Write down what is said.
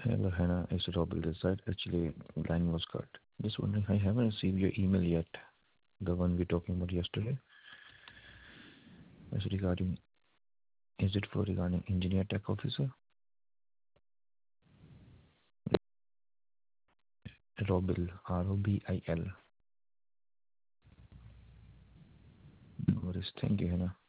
Hello, Hannah. It's Robil this side. Actually, line was cut. Just wondering, I haven't received your email yet. The one we talking about yesterday. It's regarding, is it for regarding engineer tech officer? Robil, Robil. No worries. Thank you, Hannah.